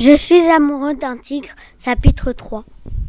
Je suis amoureux d'un tigre, chapitre 3.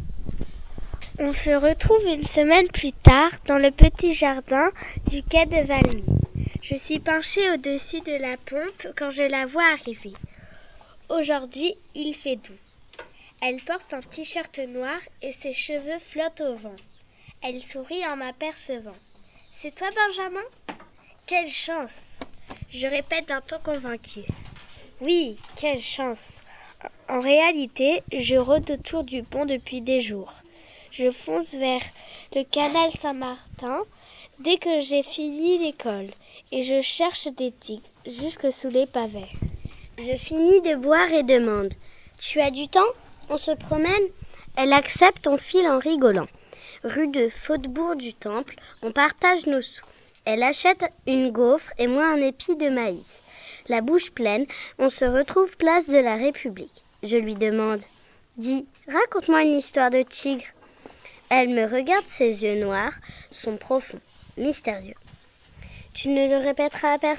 On se retrouve une semaine plus tard dans le petit jardin du quai de Valmy. Je suis penchée au-dessus de la pompe quand je la vois arriver. Aujourd'hui, il fait doux. Elle porte un t-shirt noir et ses cheveux flottent au vent. Elle sourit en m'apercevant. « C'est toi, Benjamin ? Quelle chance !» Je répète d'un ton convaincu. « Oui, quelle chance !» En réalité, je rôde autour du pont depuis des jours. Je fonce vers le canal Saint-Martin dès que j'ai fini l'école et je cherche des tigres jusque sous les pavés. Je finis de boire et demande « Tu as du temps ? On se promène ?» Elle accepte, on file en rigolant. Rue de Faubourg du Temple, on partage nos sous. Elle achète une gaufre et moi un épi de maïs. La bouche pleine, on se retrouve place de la République. Je lui demande « Dis, raconte-moi une histoire de tigre. » Elle me regarde, ses yeux noirs sont profonds, mystérieux. « Tu ne le répéteras à personne ?»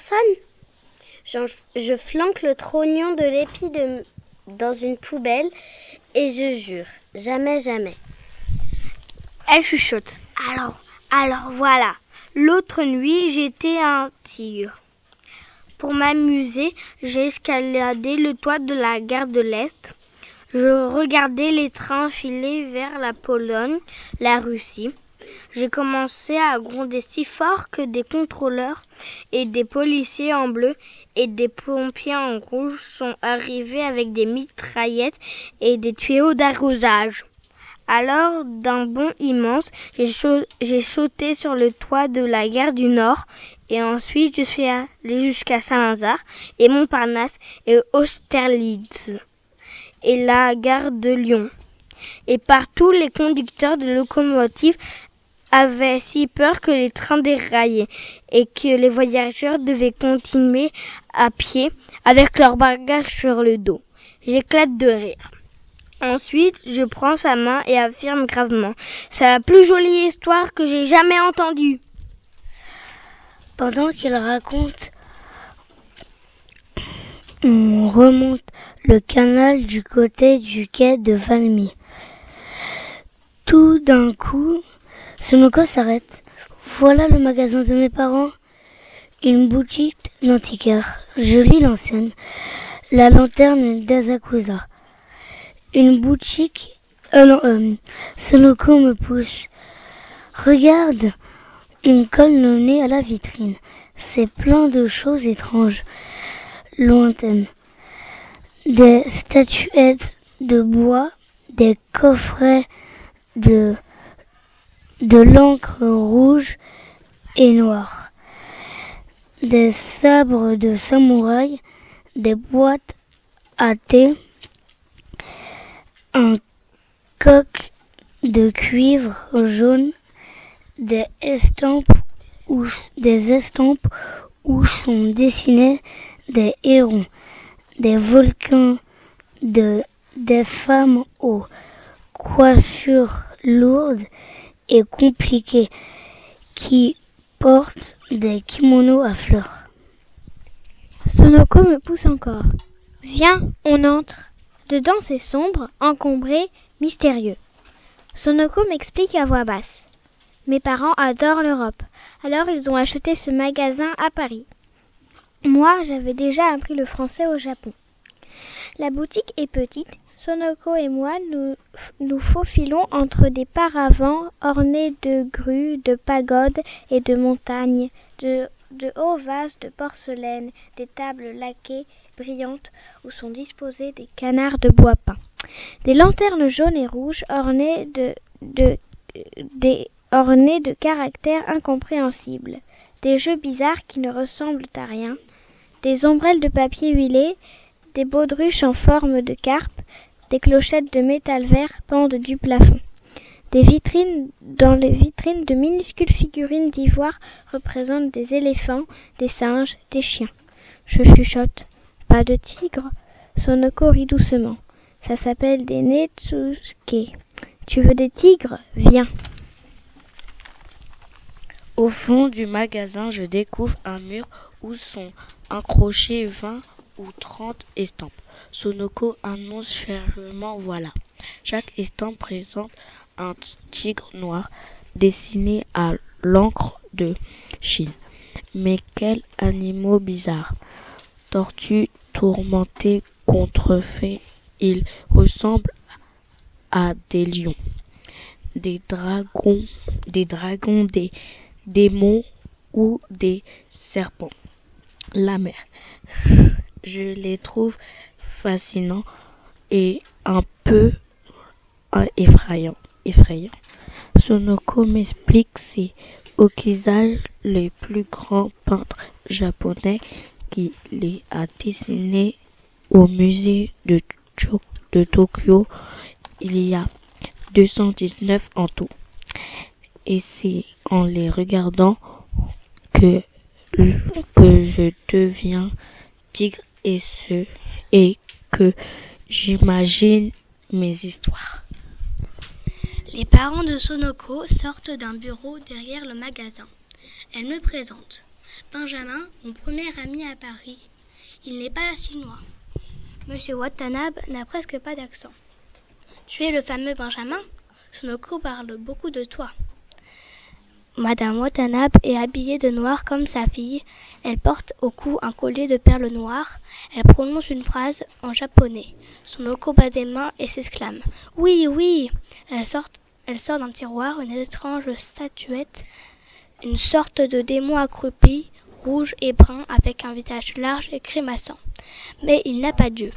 Je flanque le trognon de l'épi dans une poubelle et je jure, jamais, jamais. Elle chuchote. Alors voilà, l'autre nuit j'étais un tigre. Pour m'amuser, j'ai escaladé le toit de la gare de l'Est. Je regardais les trains filer vers la Pologne, la Russie. J'ai commencé à gronder si fort que des contrôleurs et des policiers en bleu et des pompiers en rouge sont arrivés avec des mitraillettes et des tuyaux d'arrosage. Alors, d'un bond immense, j'ai sauté sur le toit de la gare du Nord et ensuite je suis allée jusqu'à Saint-Lazare et Montparnasse et Austerlitz et la gare de Lyon. Et partout, les conducteurs de locomotives avaient si peur que les trains déraillaient et que les voyageurs devaient continuer à pied avec leurs bagages sur le dos. J'éclate de rire. Ensuite, je prends sa main et affirme gravement « C'est la plus jolie histoire que j'ai jamais entendue !» Pendant qu'il raconte, on remonte le canal du côté du quai de Valmy. Tout d'un coup, Sonoko s'arrête. Voilà le magasin de mes parents. Une boutique d'antiquaires. Je lis l'enseigne. La lanterne d'Asakusa. Une boutique... Sonoko me pousse. Regarde, une colonnée à la vitrine. C'est plein de choses étranges, lointaines. Des statuettes de bois, des coffrets de l'encre rouge et noire, des sabres de samouraï, des boîtes à thé, un coq de cuivre jaune, des estampes où sont dessinés des hérons, des volcans, des femmes aux coiffures lourdes et compliquées qui portent des kimonos à fleurs. Sonoko me pousse encore. « Viens, on entre. » Dedans c'est sombre, encombré, mystérieux. Sonoko m'explique à voix basse. Mes parents adorent l'Europe, alors ils ont acheté ce magasin à Paris. Moi, j'avais déjà appris le français au Japon. La boutique est petite. Sonoko et moi, nous faufilons entre des paravents ornés de grues, de pagodes et de montagnes, de hauts vases de porcelaine, des tables laquées brillantes où sont disposés des canards de bois peint, des lanternes jaunes et rouges ornées de caractères incompréhensibles, des jeux bizarres qui ne ressemblent à rien, des ombrelles de papier huilé, des baudruches en forme de carpe, des clochettes de métal vert pendent du plafond. Dans les vitrines, de minuscules figurines d'ivoire représentent des éléphants, des singes, des chiens. Je chuchote. Pas de tigre. Sonoko rit doucement. Ça s'appelle des netsuke. Tu veux des tigres ? Viens. Au fond du magasin, je découvre un mur où sont accrochés 20 ou 30 estampes. Sonoko annonce fièrement voilà. Chaque estampe présente un tigre noir dessiné à l'encre de Chine. Mais quels animaux bizarres! Tortues tourmentées, contrefaits, ils ressemblent à des lions, des dragons, des démons ou des serpents. La mer. Je les trouve fascinants et un peu effrayants. Sonoko m'explique c'est Okizai, le plus grand peintre japonais, qui les a dessinés au musée de Tokyo. Il y a 219 en tout. Et c'est en les regardant que je deviens tigre et que j'imagine mes histoires. Les parents de Sonoko sortent d'un bureau derrière le magasin. Elle me présente. Benjamin, mon premier ami à Paris. Il n'est pas chinois. Monsieur Watanabe n'a presque pas d'accent. Tu es le fameux Benjamin? Sonoko parle beaucoup de toi. Madame Watanabe est habillée de noir comme sa fille. Elle porte au cou un collier de perles noires. Elle prononce une phrase en japonais. Sonoko bat des mains et s'exclame. Oui, oui! Elle sort d'un tiroir une étrange statuette, une sorte de démon accroupi, rouge et brun avec un visage large et grimaçant. Mais il n'a pas d'yeux.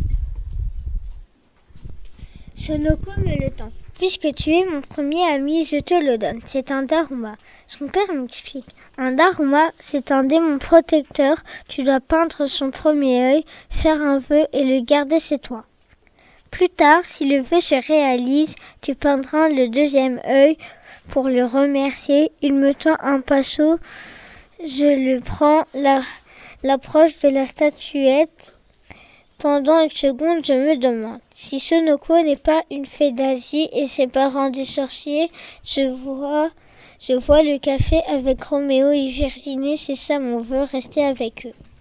Sonoko me le tend. Puisque tu es mon premier ami, je te le donne. C'est un Daruma. Son père m'explique. Un Daruma, c'est un démon protecteur. Tu dois peindre son premier œil, faire un vœu et le garder chez toi. Plus tard, si le vœu se réalise, tu peindras le deuxième œil pour le remercier. Il me tend un pinceau. Je le prends, l'approche de la statuette. Pendant une seconde, je me demande si Sonoko n'est pas une fée d'Asie et ses parents des sorciers. Je vois le café avec Roméo et Virginie, c'est ça mon vœu, rester avec eux.